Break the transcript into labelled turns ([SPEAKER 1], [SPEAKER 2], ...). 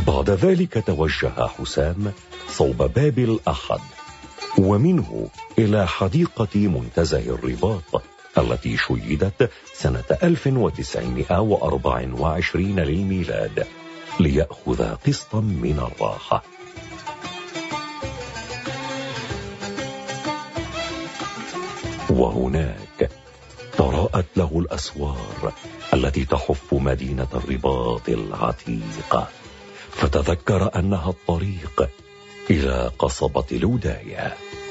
[SPEAKER 1] بعد ذلك توجه حسام صوب باب الأحد، ومنه إلى حديقة منتزه الرباط التي شيدت سنة 1924 للميلاد ليأخذ قسطا من الراحة. وهناك تراءت له الأسوار التي تحف مدينة الرباط العتيقة، فتذكر أنها الطريق إلى قصبة الوداية.